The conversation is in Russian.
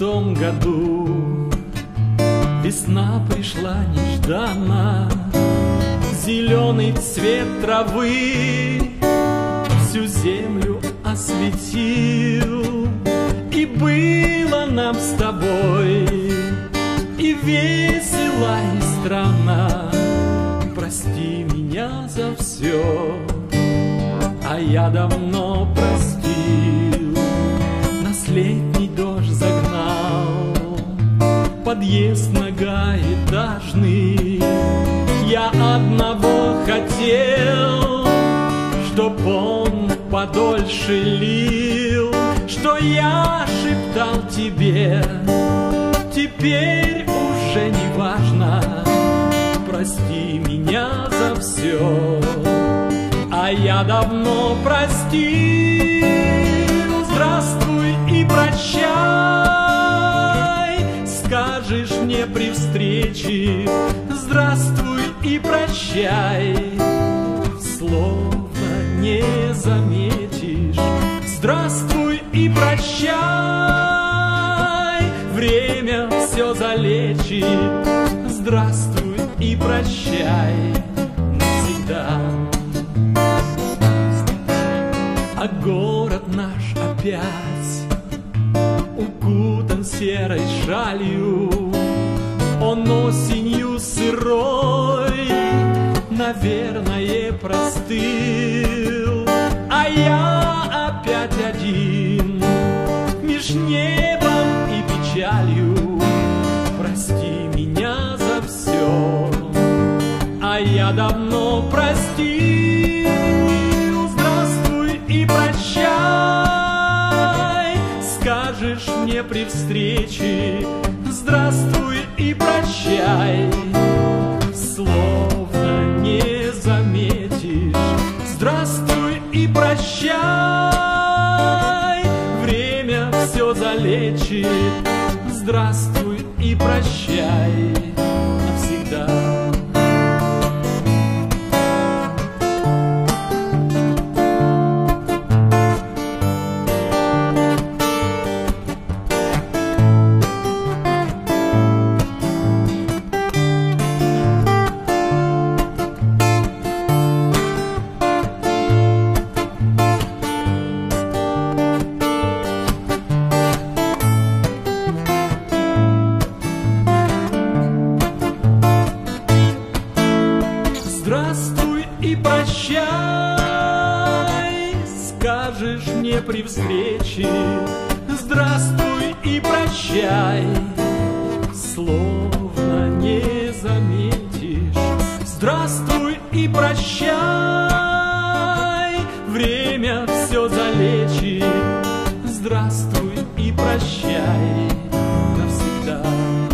26-м году весна пришла нежданно, зеленый цвет травы всю землю осветил. И было нам с тобой и весело, и странно. Прости меня за все, а я давно простил. Нас летний дождь загнал, подъезд многоэтажный. Я одного хотел, чтоб он подольше лил, что я шептал тебе, теперь уже не важно. Прости меня за все, а я давно простил. Здравствуй и прощай, скажешь мне при встрече. Здравствуй и прощай, словно не заметишь. Здравствуй и прощай, время все залечит. Здравствуй и прощай навсегда. А город наш опять укутан серой шалью. Он осенью сырой, наверное, простыл. А я опять один меж небом и печалью. Прости меня за все, а я давно простил. Здравствуй и прощай, скажешь мне при встрече. Здравствуй и прощай, словно не заметишь. Здравствуй и прощай, время все залечит. Здравствуй и прощай навсегда. Здравствуй и прощай, скажешь мне при встрече. Здравствуй и прощай, словно не заметишь. Здравствуй и прощай, время все залечит. Здравствуй и прощай навсегда.